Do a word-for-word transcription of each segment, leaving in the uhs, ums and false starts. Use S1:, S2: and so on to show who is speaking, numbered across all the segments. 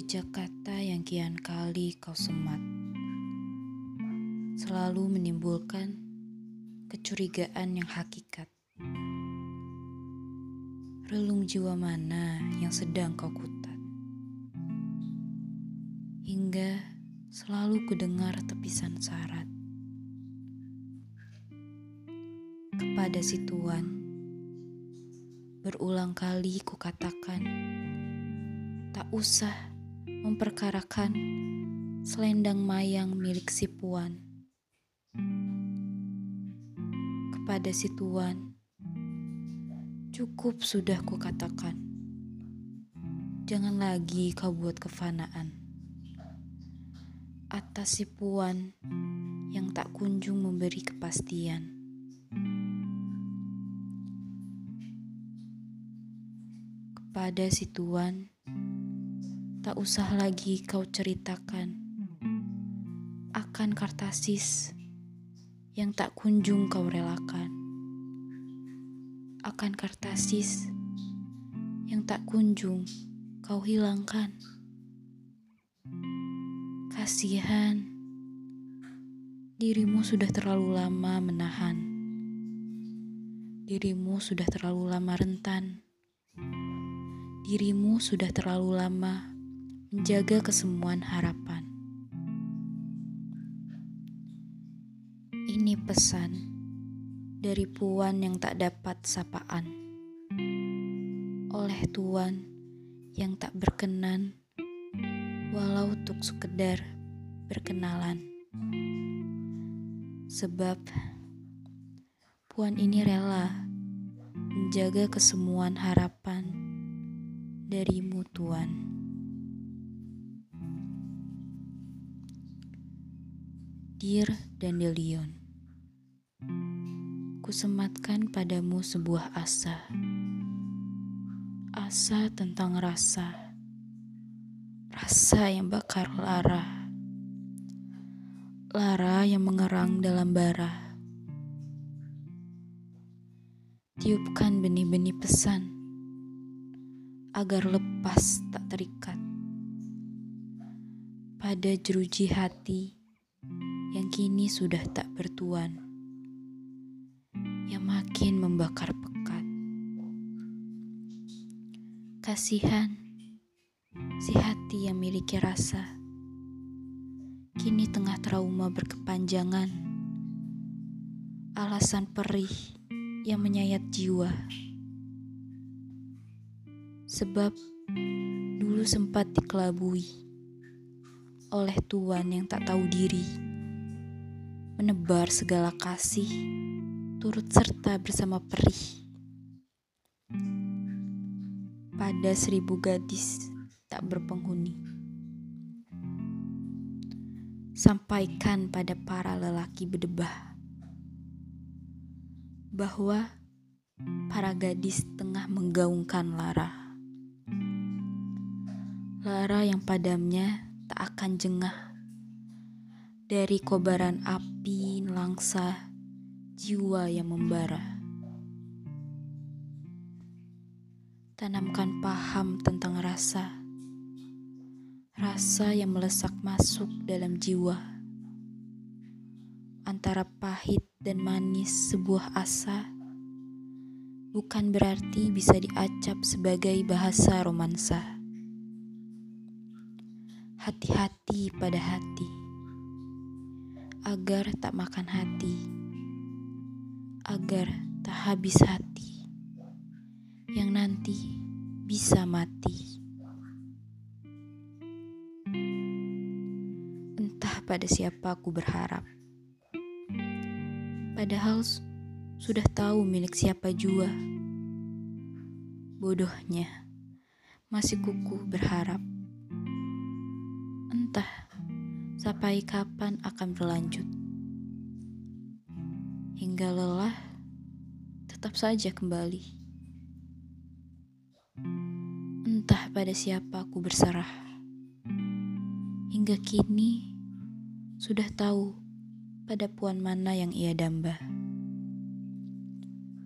S1: Jejak kata yang kian kali kau semat selalu menimbulkan kecurigaan yang hakikat. Relung jiwa mana yang sedang kau kutat? Hingga selalu kudengar tepisan syarat. Kepada si tuan, berulang kali kukatakan, tak usah memperkarakan selendang mayang milik si puan. Kepada si tuan, cukup sudah kukatakan, jangan lagi kau buat kefanaan atas si puan yang tak kunjung memberi kepastian. Kepada si tuan, tak usah lagi kau ceritakan akan kartasis yang tak kunjung kau relakan, akan kartasis yang tak kunjung kau hilangkan. Kasihan, dirimu sudah terlalu lama menahan, dirimu sudah terlalu lama rentan, dirimu sudah terlalu lama menjaga kesemuan harapan. Ini pesan dari puan yang tak dapat sapaan, oleh tuan yang tak berkenan, walau untuk sekedar berkenalan. Sebab puan ini rela menjaga kesemuan harapan darimu, tuan. Dear Dandelion, kusematkan padamu sebuah asa. Asa tentang rasa. Rasa yang bakar lara. Lara yang mengerang dalam bara. Tiupkan benih-benih pesan agar lepas tak terikat pada jeruji hati yang kini sudah tak bertuan, yang makin membakar pekat. Kasihan si hati yang miliki rasa, kini tengah trauma berkepanjangan. Alasan perih yang menyayat jiwa. Sebab dulu sempat dikelabui oleh tuan yang tak tahu diri, menebar segala kasih turut serta bersama perih pada seribu gadis tak berpenghuni. Sampaikan pada para lelaki berdebah bahwa para gadis tengah menggaungkan lara. Lara yang padamnya tak akan jengah dari kobaran api nelangsa jiwa yang membara. Tanamkan paham tentang rasa. Rasa yang melesak masuk dalam jiwa. Antara pahit dan manis sebuah asa bukan berarti bisa diacap sebagai bahasa romansa. Hati-hati pada hati, agar tak makan hati, agar tak habis hati, yang nanti bisa mati. Entah pada siapa aku berharap, padahal sudah tahu milik siapa jua. Bodohnya, masih kukuh berharap. Entah sampai kapan akan berlanjut. Hingga lelah, tetap saja kembali. Entah pada siapa aku berserah. Hingga kini, sudah tahu pada puan mana yang ia damba.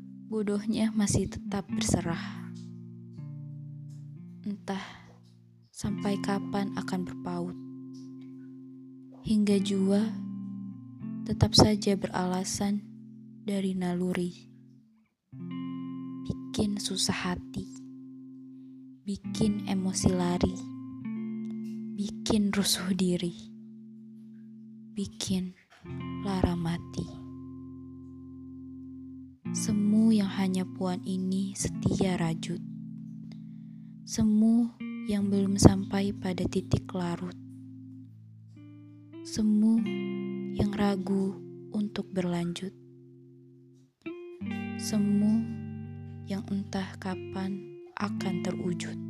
S1: Bodohnya masih tetap berserah. Entah sampai kapan akan berpaut. Hingga jua tetap saja beralasan dari naluri. Bikin susah hati, bikin emosi lari, bikin rusuh diri, bikin lara mati. Semu yang hanya puan ini setia rajut. Semu yang belum sampai pada titik larut. Semu yang ragu untuk berlanjut. Semu yang entah kapan akan terwujud.